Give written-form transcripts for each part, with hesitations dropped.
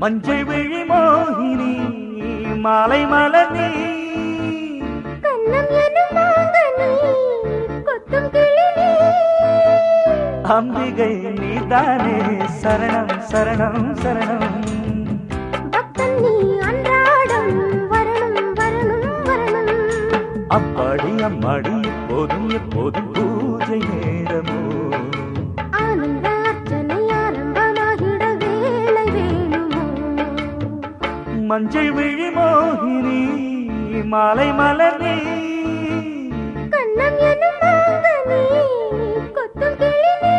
மஞ்சள் விழி மோகினி மாலை மலர் நீ கண்ணம் எனும் மாங்கனி கொத்தும் கிளி நீ அம்பிகை நீதானே சரணம் சரணம் சரணம் பக்தன் நீ அன்றாடம் வரணும் வரணும் வரணும் அப்பாடி அம்மாடி எப்போதும் எப்போதும் பூஜை நேரமோ ஆனந்த அர்ச்சனை ஆரம்பமாகிட வேளை வேணுமோ மஞ்சள் விழி மோகினி மாலை மலர் நீ கண்ணம் எனும் மாங்கனி கொத்தும் கிளி நீ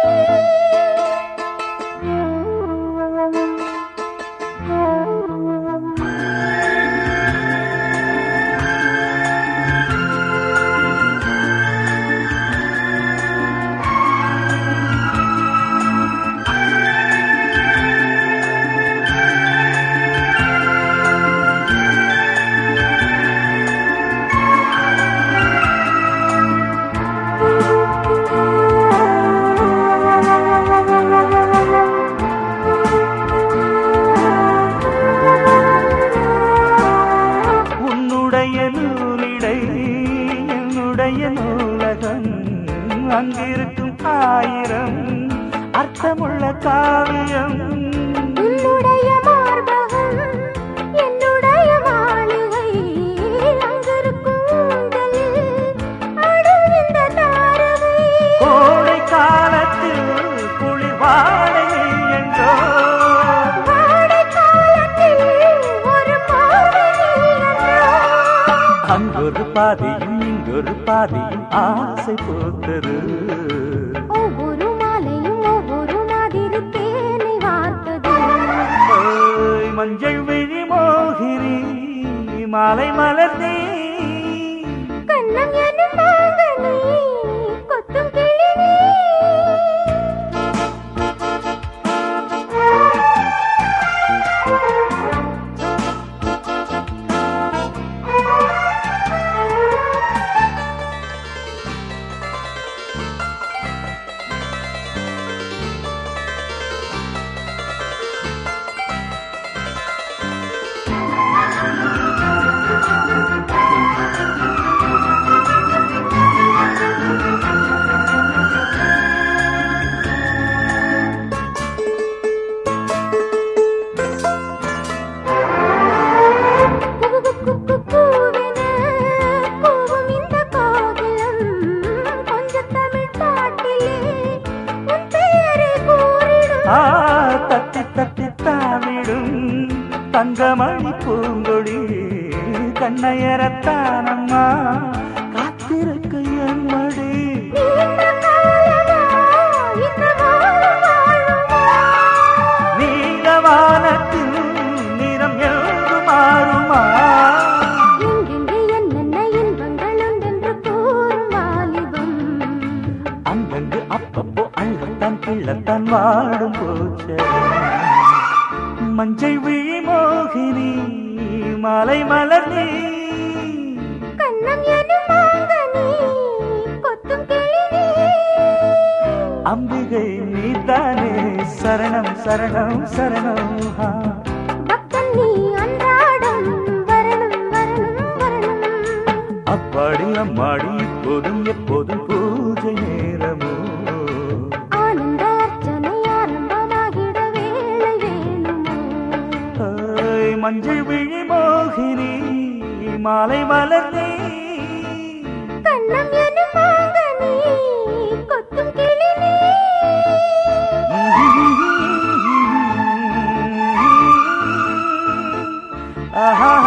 நூலகம் அங்கிருக்கும் ஆயிரம் அர்த்தமுள்ள காவியம் உன்னுடைய மார்பகம் என்னுடைய மாளிகை அங்கிருக்கும் ஊஞ்சலில் ஆடும் இந்த தாரகை கோடை காலத்தில் குளிர் வாழை என்றோ வாடை காலத்தில் ஒரு பாவை என்றோ அங்கொரு பாதியும் இங்கொரு பாதியும் ஆசை போத்தது ஒவ்வொரு மாலையும் ஒவ்வொரு மாதிரி தேனை வார்த்தது மஞ்சள் விழி மோகினி மாலை மலர் நீ கண்ணம் எனும் மாங்கனி கொத்தும் கிளி நீ தட்டி தட்டி தாவிடும் தங்கமணி பூங்கொடி கண்ணையரத்தானம்மா காத்திருக்க என் மடி நீலவானத்தில் நிறம் எழுந்து மாறுமா என்னென்ன இன்பங்கள் உண்டென்று கூறும் வாலிபம் அங்கங்கு அப்பப்போ அள்ளத்தான் கிள்ளத்தான் வாடும் போச்ச மஞ்சள் விழி மோகினி மாலை மலர் நீ கண்ணம் எனும் மாங்கனி கொத்தும் கிளி நீ அம்பிகை நீதானே சரணம் சரணம் சரணம் பக்தன் நீ அன்றாடம் வரணும் வரணும் வரணும் அப்பாடி அம்மாடி எப்போதும் எப்போதும் பூஜை நேரமோ ஆனந்த அர்ச்சனை ஆரம்பமாகிட வேளை வேணுமோ மஞ்சள் விழி மோகினி மாலை மலர் நீ கண்ணம் எனும் மாங்கனி கொத்தும் கிளி நீ ஆஹா